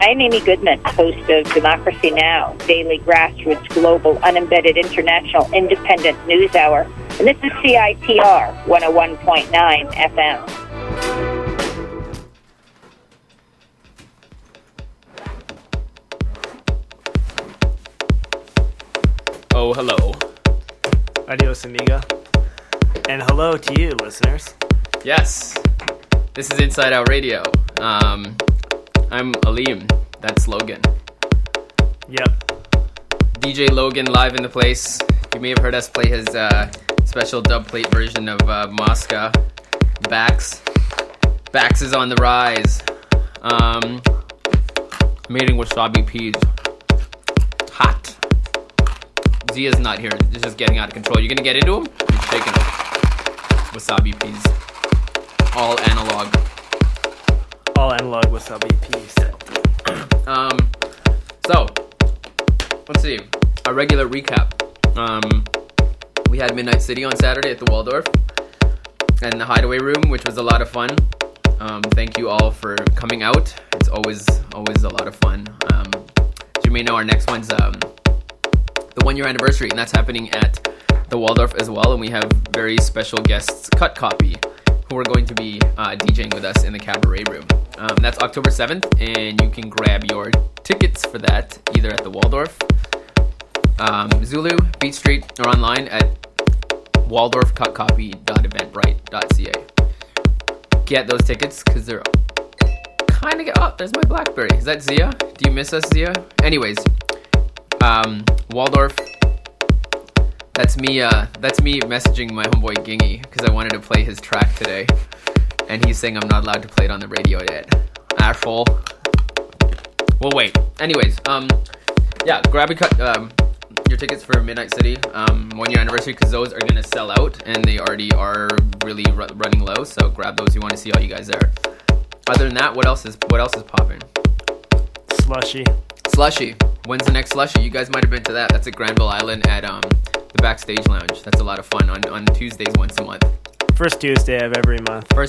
I'm Amy Goodman, host of Democracy Now!, daily grassroots, global, unembedded, international, independent news hour. And this is CITR 101.9 FM. Oh, hello. Adios, amiga. And hello to you, listeners. Yes, this is Inside Out Radio. I'm Aleem. That's Logan. Yep. DJ Logan live in the place. You may have heard us play his special dubplate version of Mosca. Bax is on the rise. Made in wasabi peas. Hot. Zia's not here. It's just getting out of control. You're gonna get into him? You're shaking him. Wasabi peas. All analog. All analog wasabi peas. So, let's see. A regular recap. We had Midnight City on Saturday at the Waldorf and the Hideaway Room, which was a lot of fun. Thank you all for coming out. It's always a lot of fun. As you may know, our next one's the 1 year anniversary, and that's happening at the Waldorf as well. And we have very special guests, Cut Copy, who are going to be DJing with us in the Cabaret Room. That's October 7th, and you can grab your tickets for that either at the Waldorf, Zulu, Beat Street, or online at waldorfcutcopy.eventbrite.ca. Get those tickets because they're kind of... Oh, there's my BlackBerry. Is that Zia? Do you miss us, Zia? Anyways, Waldorf. That's me messaging my homeboy Gingy because I wanted to play his track today, and he's saying I'm not allowed to play it on the radio yet. Asshole. Well, wait. Anyways, yeah, grab your tickets for Midnight City 1 year anniversary because those are gonna sell out, and they already are really running low. So grab those. You want to see all you guys there. Other than that, what else is popping? Slushy. When's the next Slushy? You guys might have been to that. That's at Granville Island at the Backstage Lounge. That's a lot of fun on Tuesdays once a month. First Tuesday of every month. What's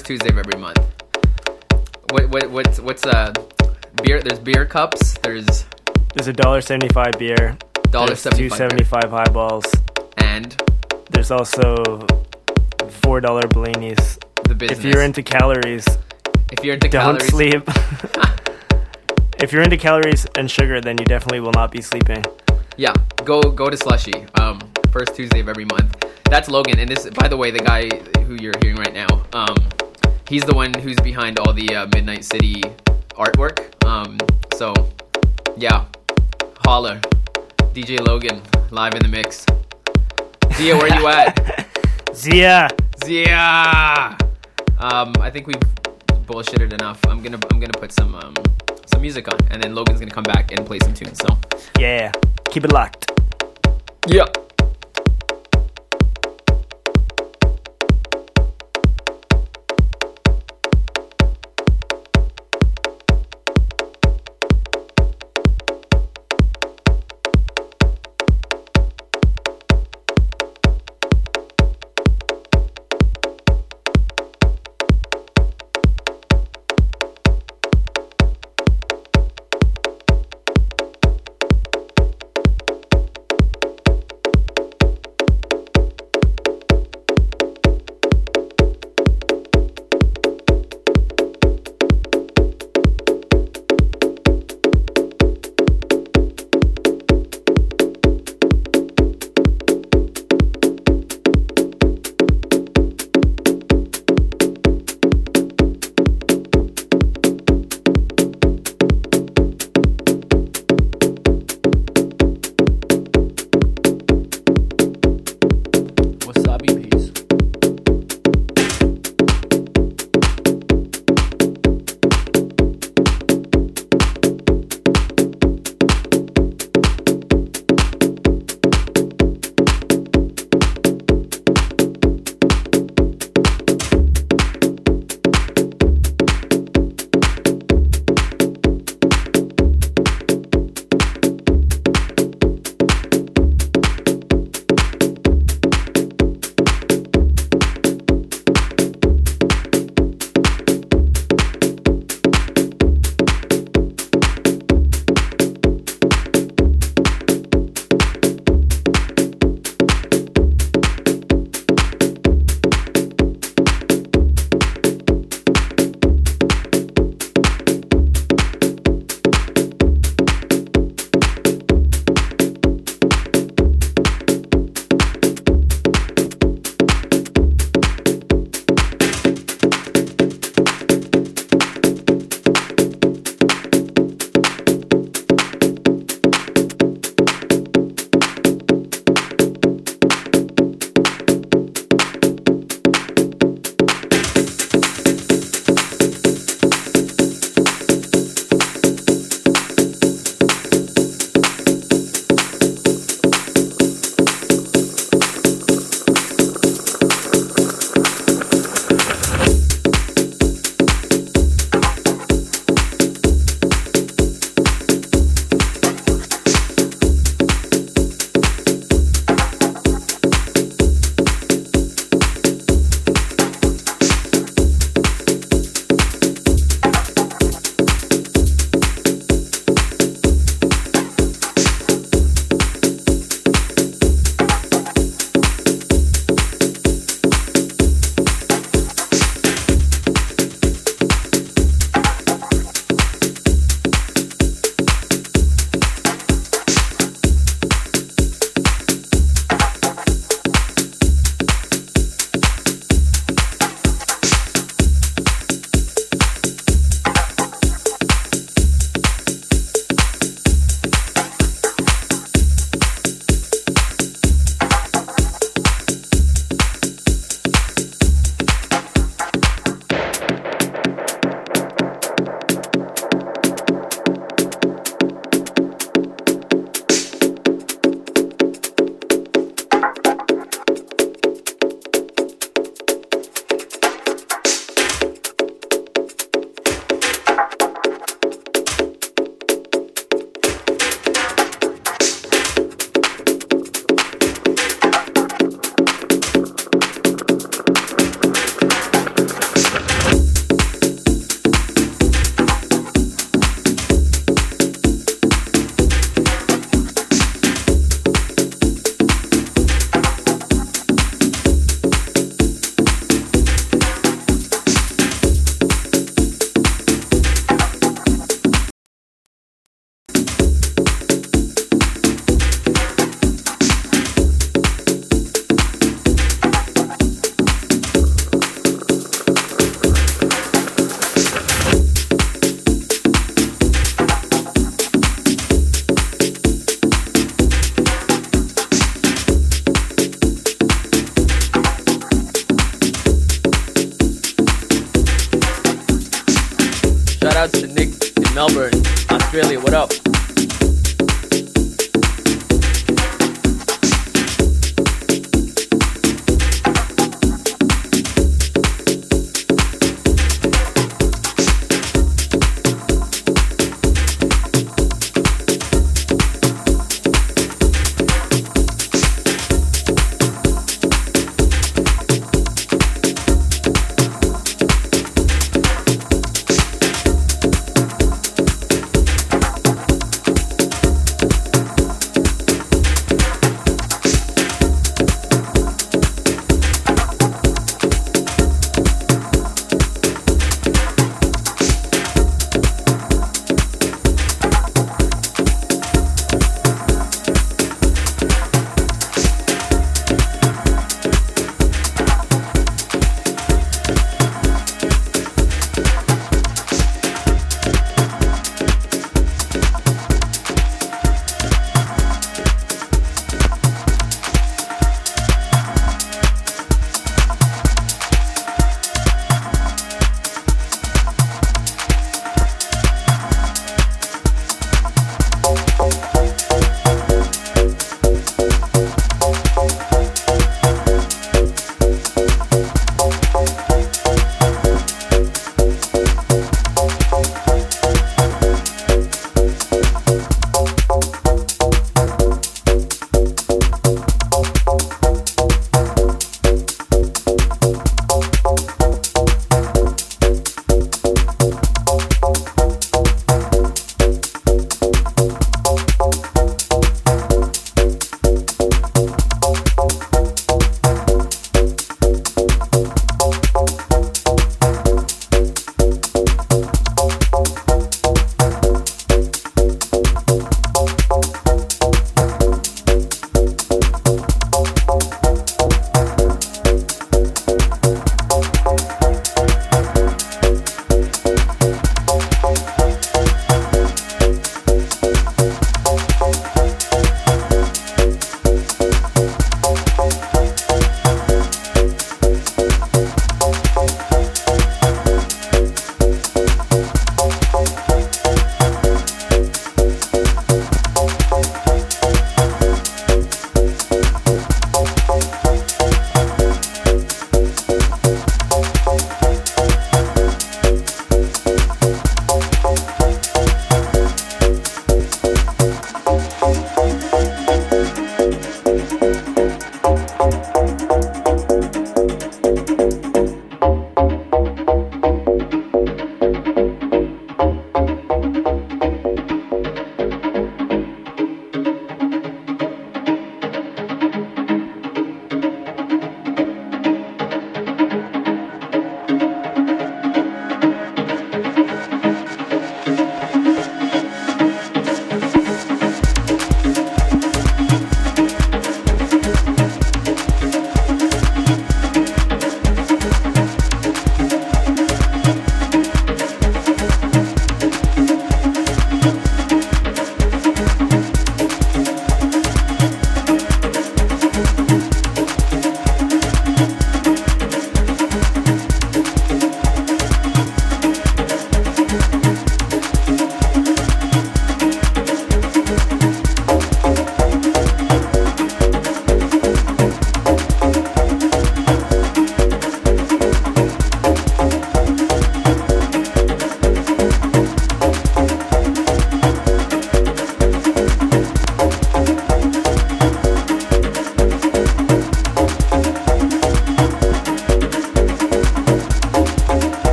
beer? There's beer cups. There's $1.75 beer. $1.75 $2.75 highballs. And there's also $4 Bellinis. The business. If you're into calories, don't sleep. If you're into calories and sugar, then you definitely will not be sleeping. Yeah, go to Slushy. First Tuesday of every month. That's Logan, and this, by the way, the guy who you're hearing right now, he's the one who's behind all the Midnight City artwork. So, yeah, holler. DJ Logan, live in the mix. Zia, where you at? Zia. I think we've bullshitted enough. I'm gonna put some music on, and then Logan's gonna come back and play some tunes. So, yeah, keep it locked. Yeah.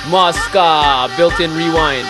Mosca, built-in rewind.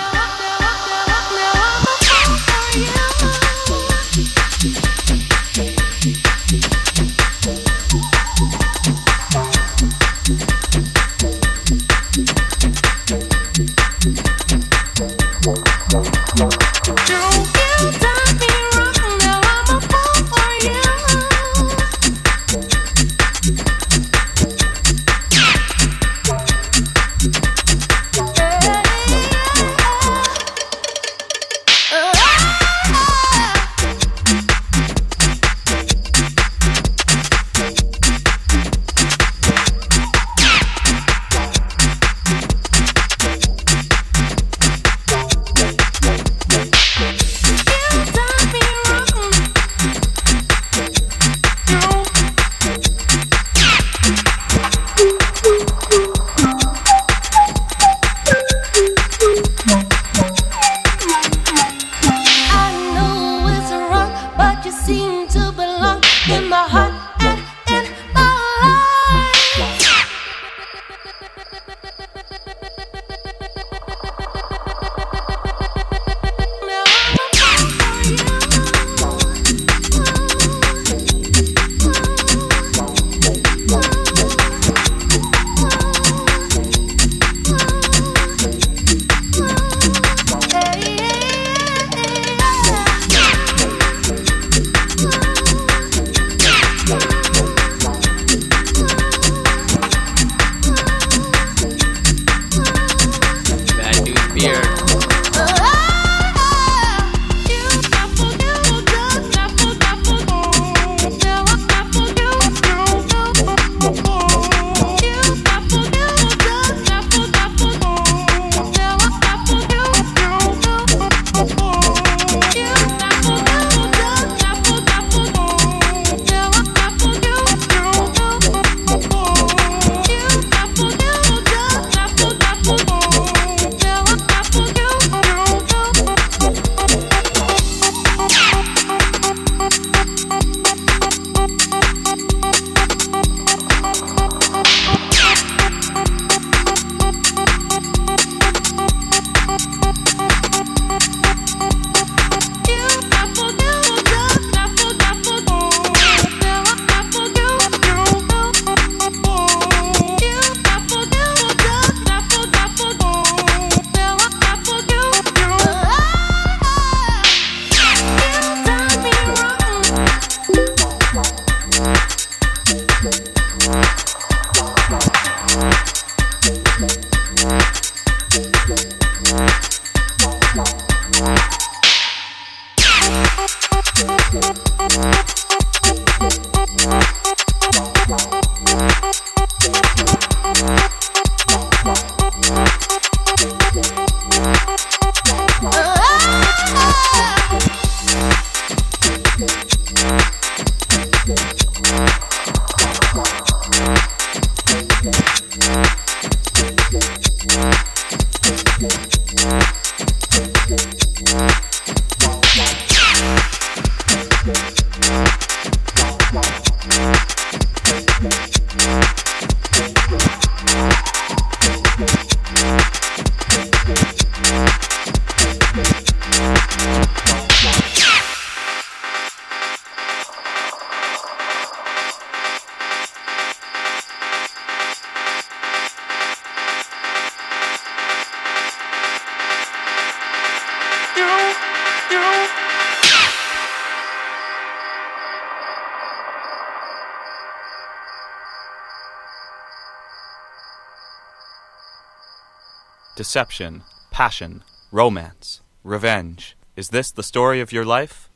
Deception, passion, romance, revenge. Is this the story of your life?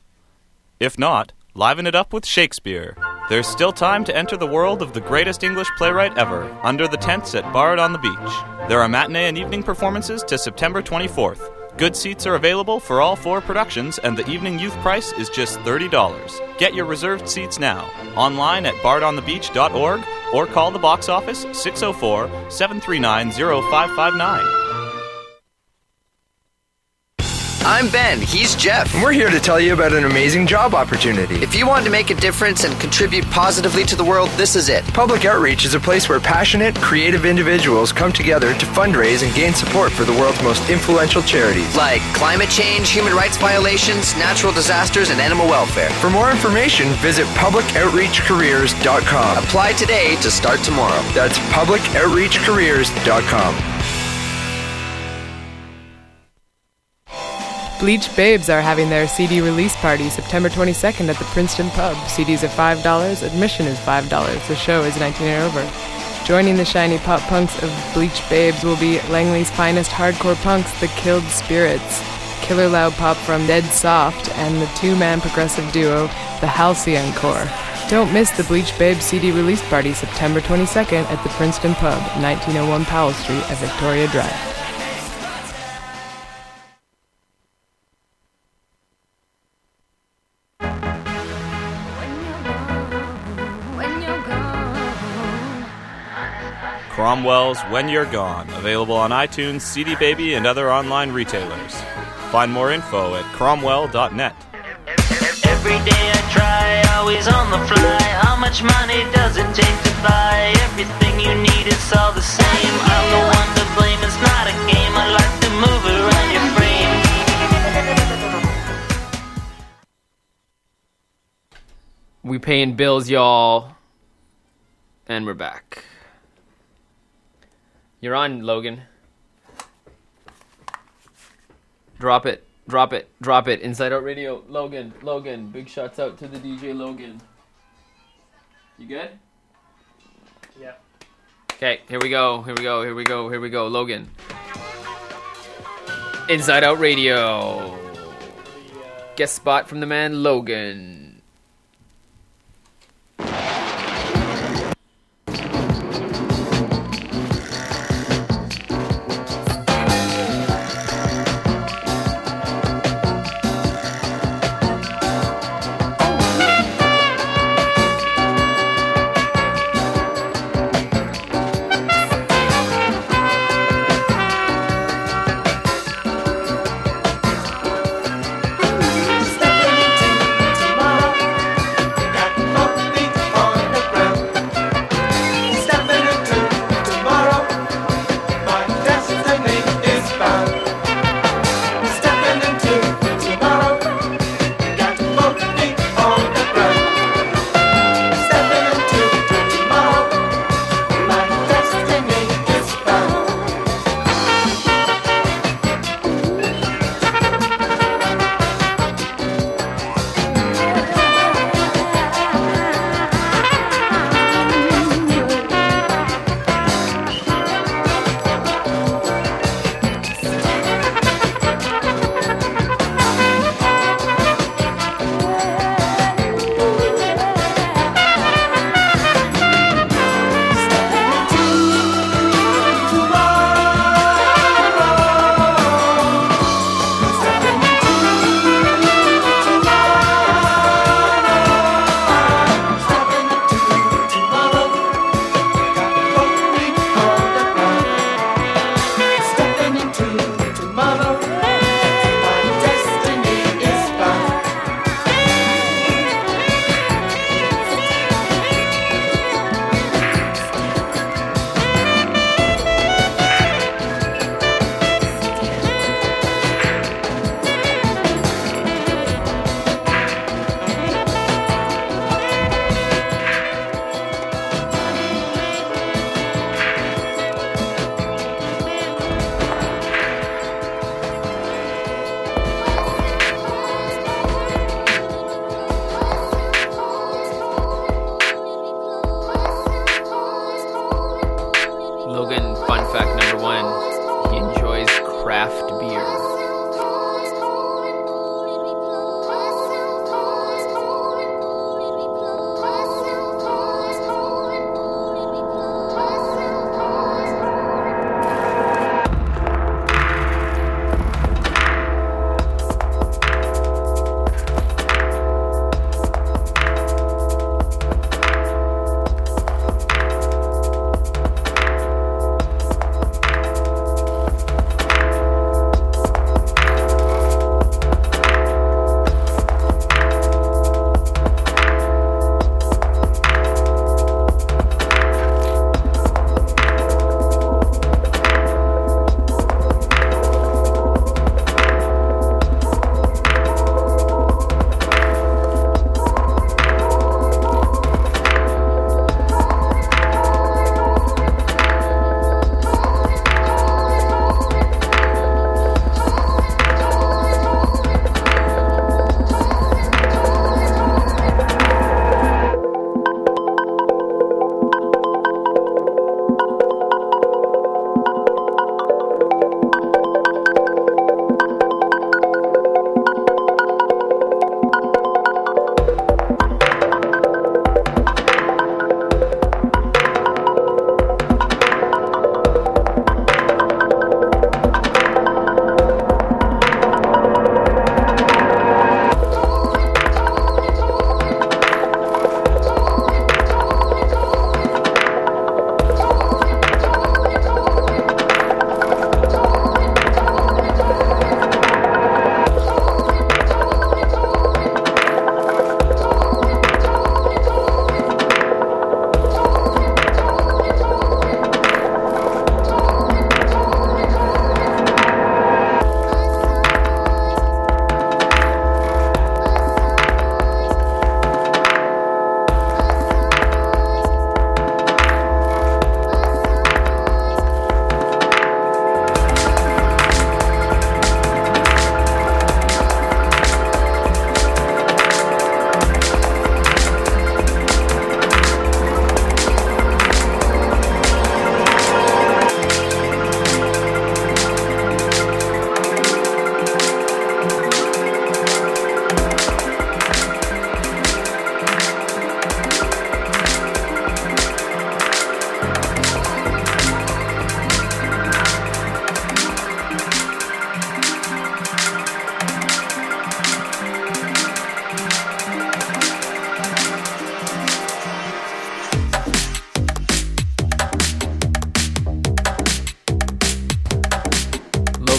If not, liven it up with Shakespeare. There's still time to enter the world of the greatest English playwright ever, under the tents at Bard on the Beach. There are matinee and evening performances to September 24th. Good seats are available for all 4 productions, and the evening youth price is just $30. Get your reserved seats now, online at bardonthebeach.org, or call the box office 604-739-0559. I'm Ben. He's Jeff. And we're here to tell you about an amazing job opportunity. If you want to make a difference and contribute positively to the world, this is it. Public Outreach is a place where passionate, creative individuals come together to fundraise and gain support for the world's most influential charities. Like climate change, human rights violations, natural disasters, and animal welfare. For more information, visit publicoutreachcareers.com. Apply today to start tomorrow. That's publicoutreachcareers.com. Bleach Babes are having their CD release party September 22nd at the Princeton Pub. CDs are $5, admission is $5. The show is 19 and over. Joining the shiny pop punks of Bleach Babes will be Langley's finest hardcore punks, the Killed Spirits, killer loud pop from Dead Soft, and the two-man progressive duo, the Halcyon Corps. Don't miss the Bleach Babes CD release party September 22nd at the Princeton Pub, 1901 Powell Street at Victoria Drive. Cromwell's When You're Gone, available on iTunes, CD Baby, and other online retailers. Find more info at cromwell.net. Every day I try, always on the fly. How much money does it take to buy? Everything you need is all the same. I'm the one to blame, it's not a game. I like to move around your frame. We paying bills, y'all. And we're back. You're on, Logan. Drop it. Drop it. Drop it. Inside Out Radio. Logan. Logan. Big shouts out to the DJ Logan. You good? Yeah. Okay, here we go. Here we go. Here we go. Here we go. Logan. Inside Out Radio. Guest spot from the man Logan.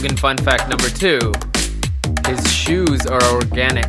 Logan fun fact number 2. His shoes are organic.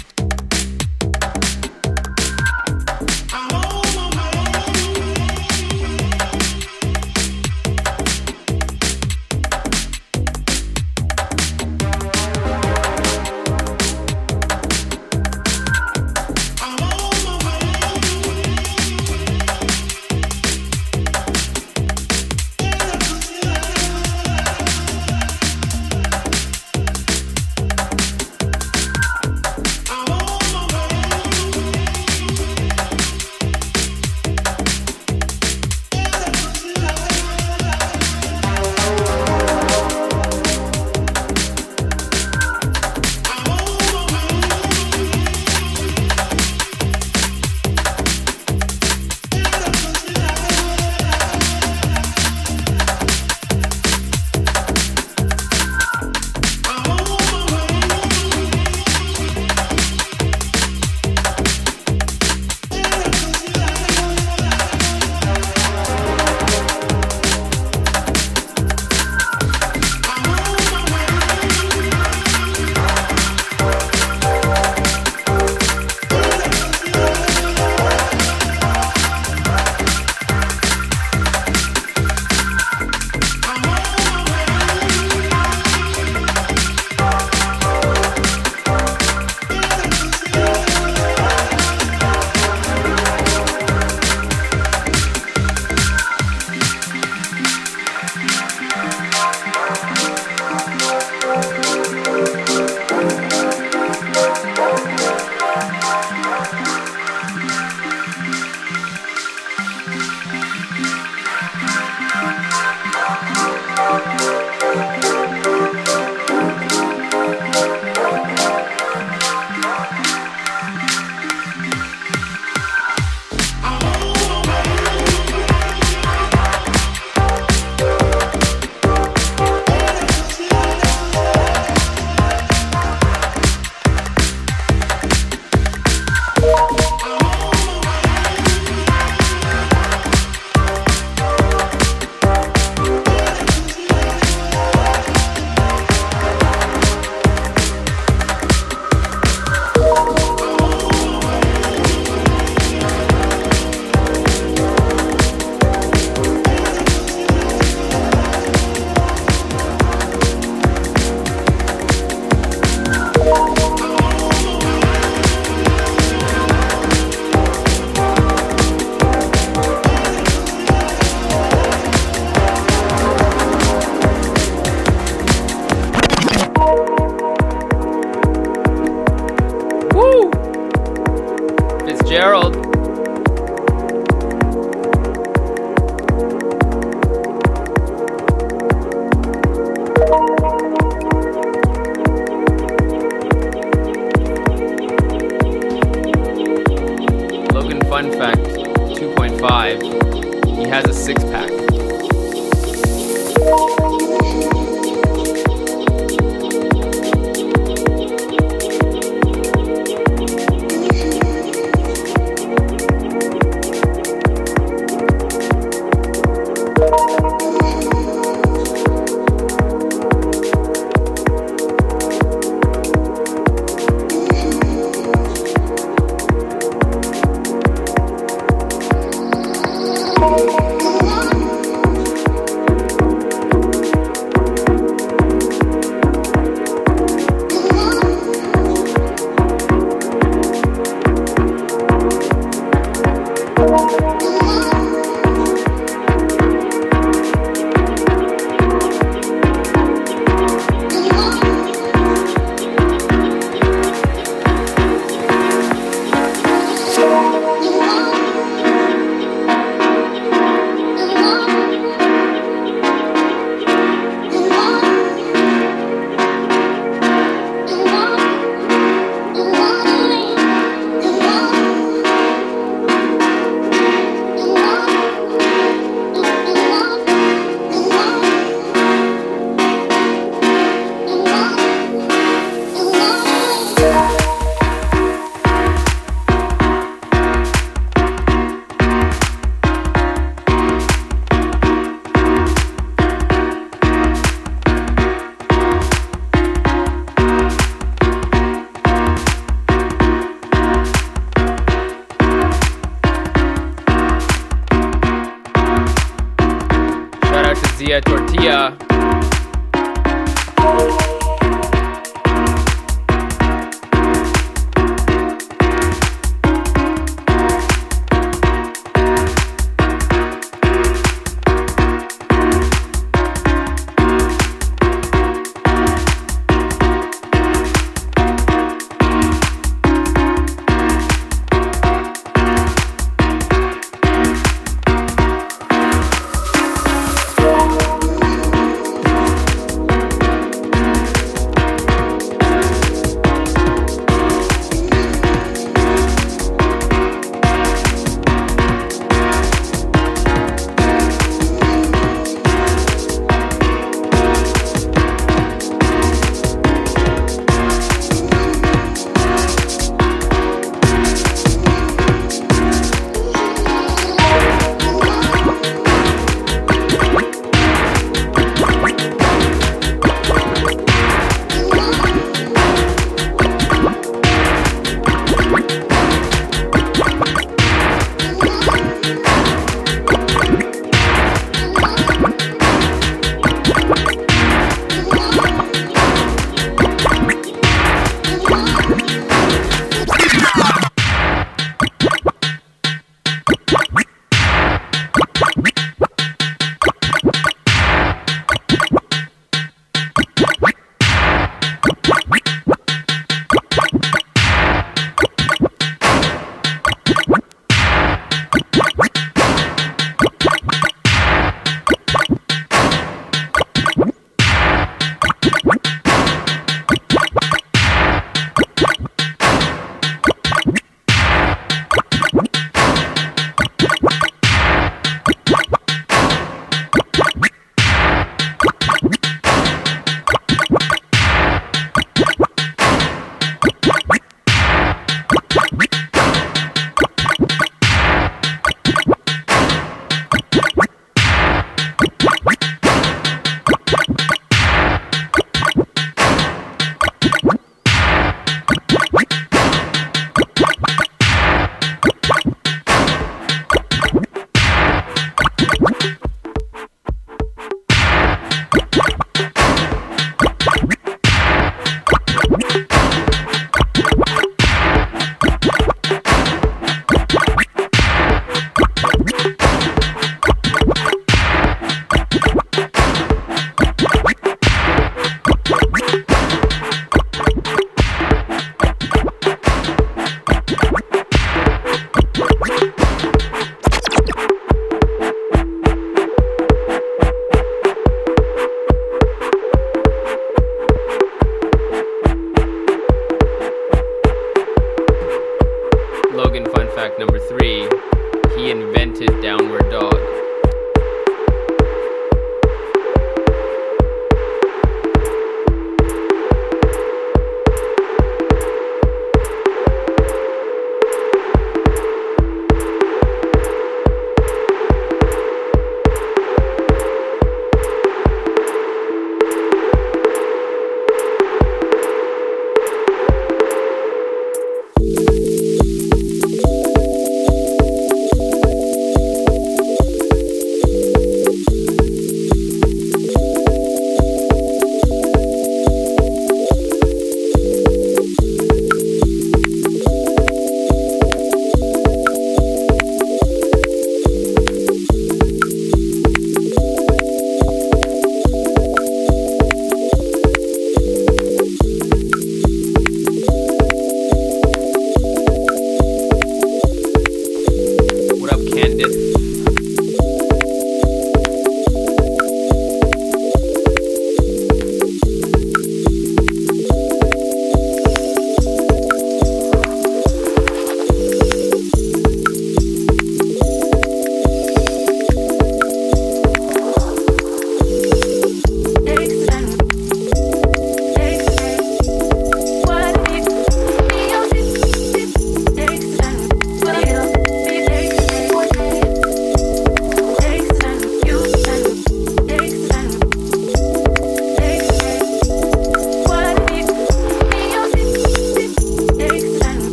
Fitzgerald. Logan fun fact 2.5. He has a six-pack.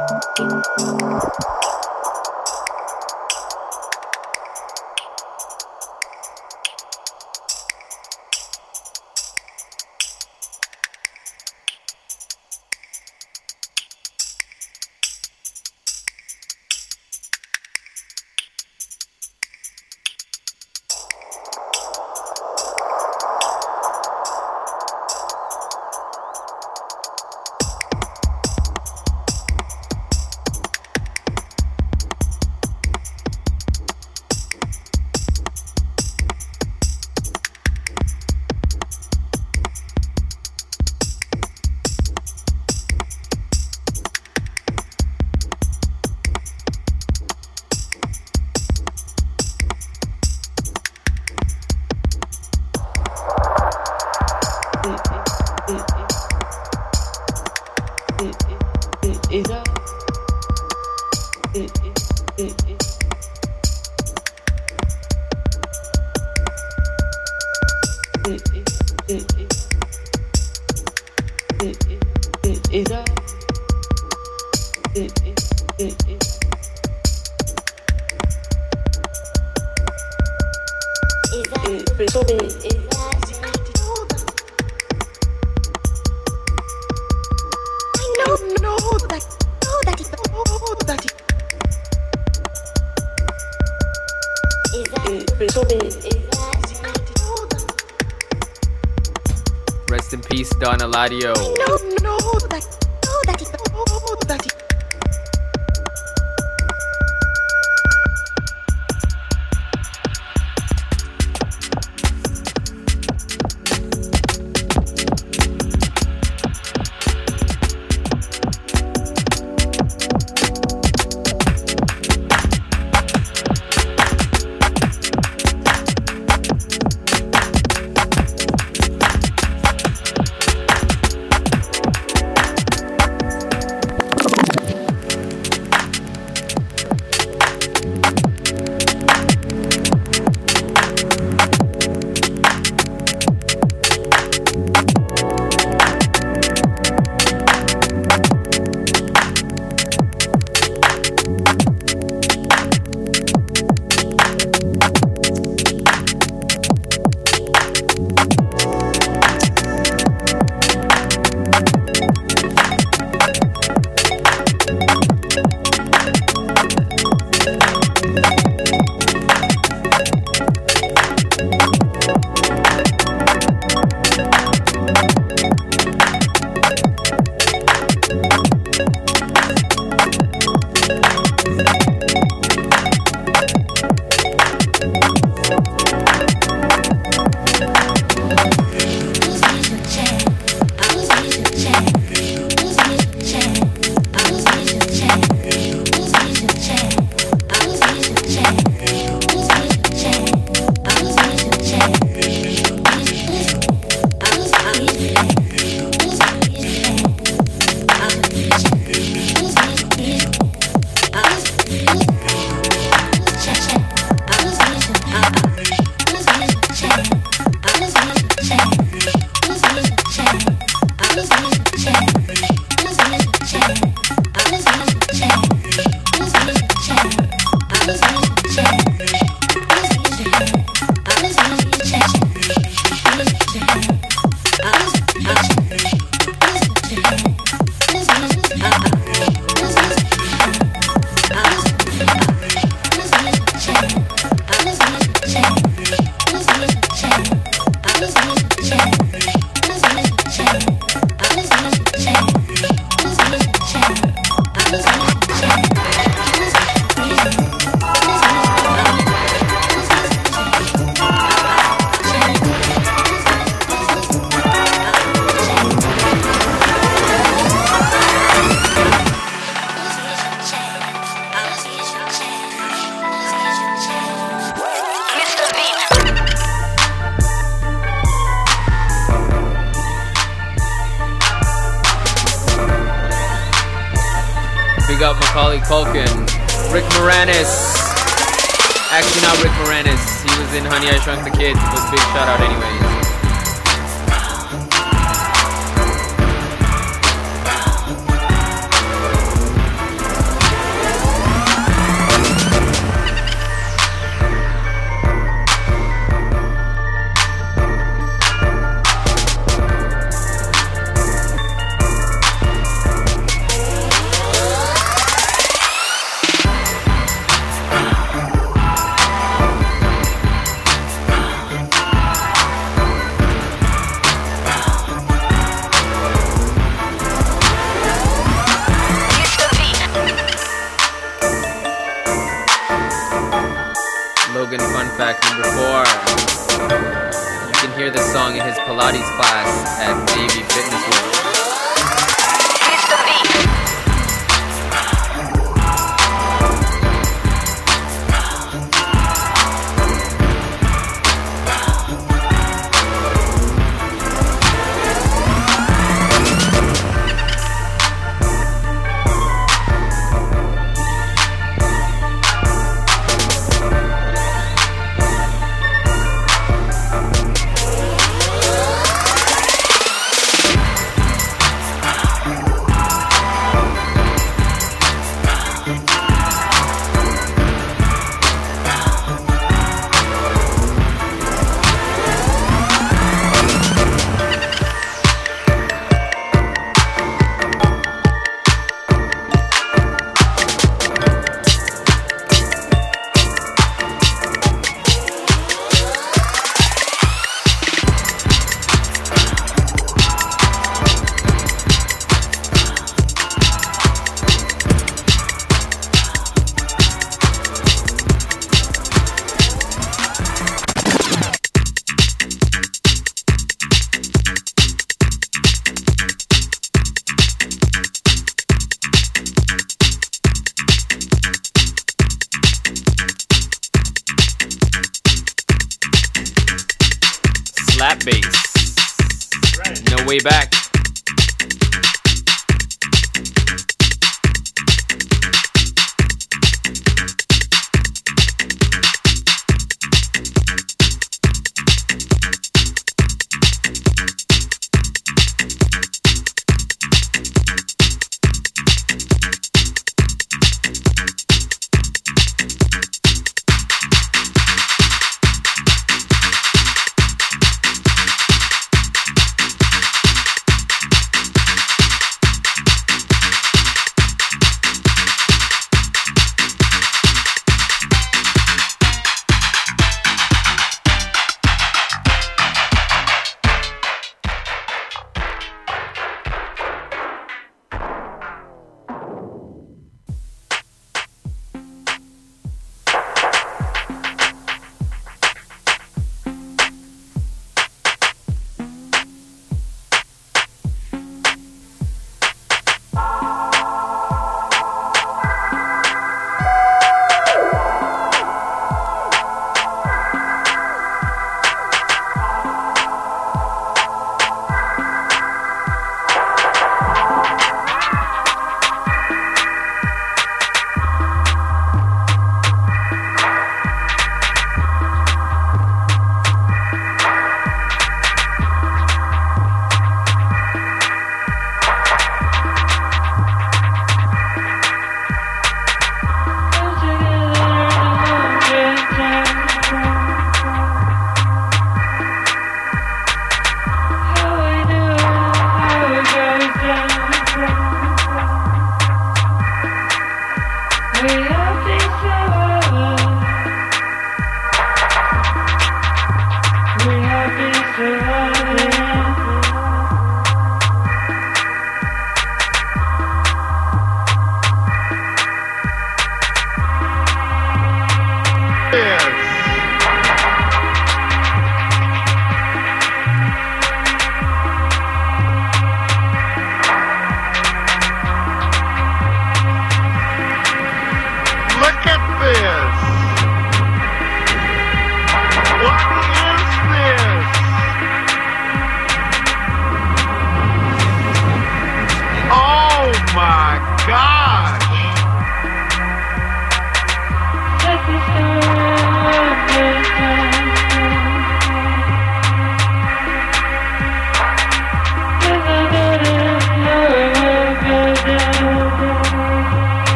Rest in peace, Don Eladio. Big up Macaulay Culkin. Rick Moranis. Actually not Rick Moranis. He was in Honey, I Shrunk the Kids, but big shout out anyways. Rogan fun fact number 4. You can hear this song in his Pilates class at Navy Fitness World. Slap bass. No way back.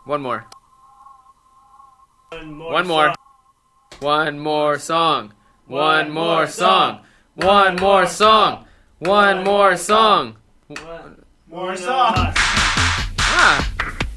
One more. One more. One more song. One more song. One more song. One more song. More songs. Ah.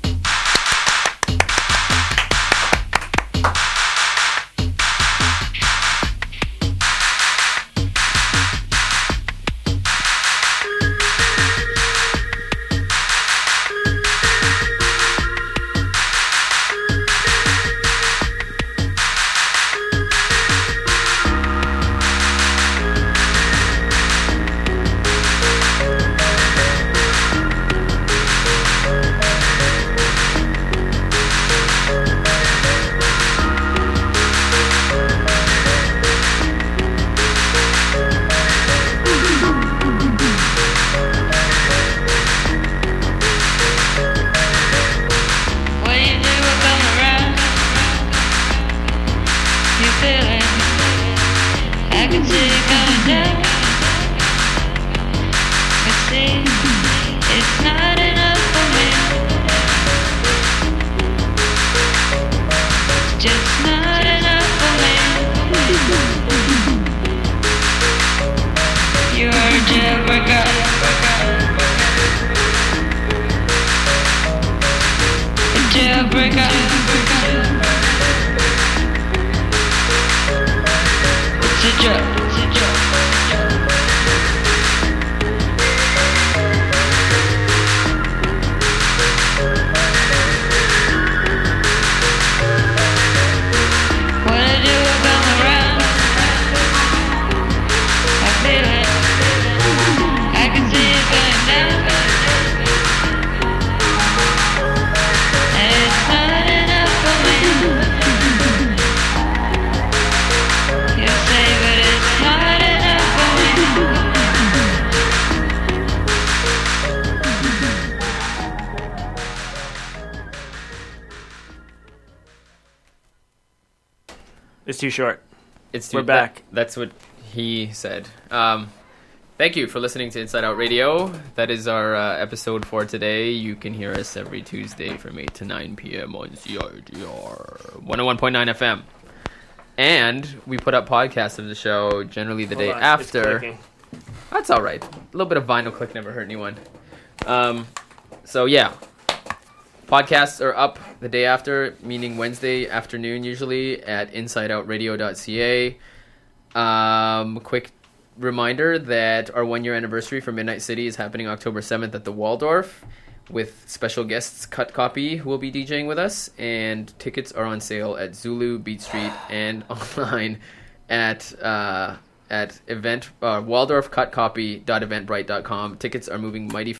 It's too short. We're back. That's what he said. Thank you for listening to Inside Out Radio. That is our episode for today. You can hear us every Tuesday from 8 to 9 p.m. on CITR 101.9 FM. And we put up podcasts of the show generally the day after. That's all right. A little bit of vinyl click never hurt anyone. So, yeah. Podcasts are up the day after, meaning Wednesday afternoon usually at insideoutradio.ca. Quick reminder that our 1-year anniversary for Midnight City is happening October 7th at the Waldorf with special guests Cut Copy who will be DJing with us, and tickets are on sale at Zulu, Beat Street, and online at waldorfcutcopy.eventbrite.com. Tickets are moving mighty